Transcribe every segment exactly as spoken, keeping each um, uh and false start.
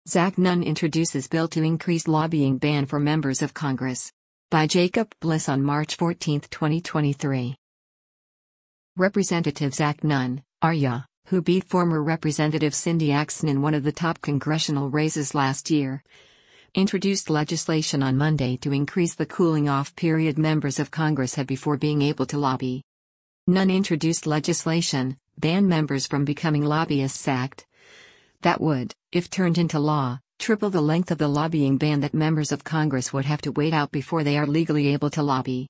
Zach Nunn introduces bill to increase lobbying ban for members of Congress. By Jacob Bliss on March fourteenth, twenty twenty-three. Representative Zach Nunn, R Y A, who beat former Representative Cindy Axson in one of the top congressional races last year, introduced legislation on Monday to increase the cooling-off period members of Congress had before being able to lobby. Nunn introduced legislation, ban members from becoming Lobbyists Act, that would, if turned into law, triple the length of the lobbying ban that members of Congress would have to wait out before they are legally able to lobby.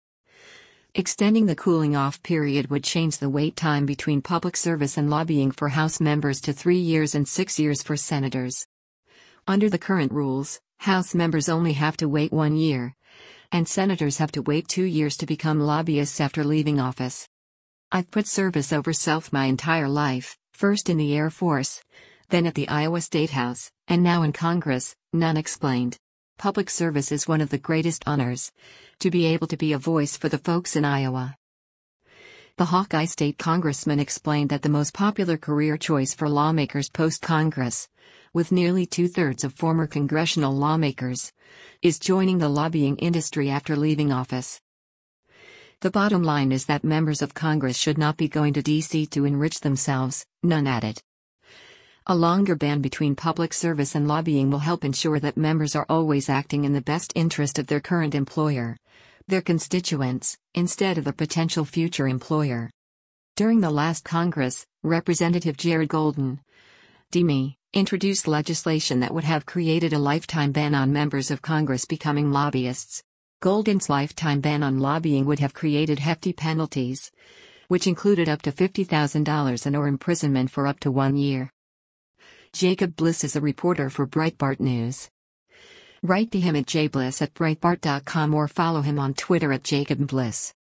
Extending the cooling-off period would change the wait time between public service and lobbying for House members to three years and six years for senators. Under the current rules, House members only have to wait one year, and senators have to wait two years to become lobbyists after leaving office. I've put service over self my entire life, first in the Air Force, then at the Iowa State House, and now in Congress, Nunn explained. Public service is one of the greatest honors, to be able to be a voice for the folks in Iowa. The Hawkeye State congressman explained that the most popular career choice for lawmakers post-Congress, with nearly two-thirds of former congressional lawmakers, is joining the lobbying industry after leaving office. The bottom line is that members of Congress should not be going to D C to enrich themselves, Nunn added. A longer ban between public service and lobbying will help ensure that members are always acting in the best interest of their current employer, their constituents, instead of a potential future employer. During the last Congress, Representative Jared Golden, D M E, introduced legislation that would have created a lifetime ban on members of Congress becoming lobbyists. Golden's lifetime ban on lobbying would have created hefty penalties, which included up to fifty thousand dollars and or imprisonment for up to one year. Jacob Bliss is a reporter for Breitbart News. Write to him at jbliss at breitbart dot com or follow him on Twitter at Jacob Bliss.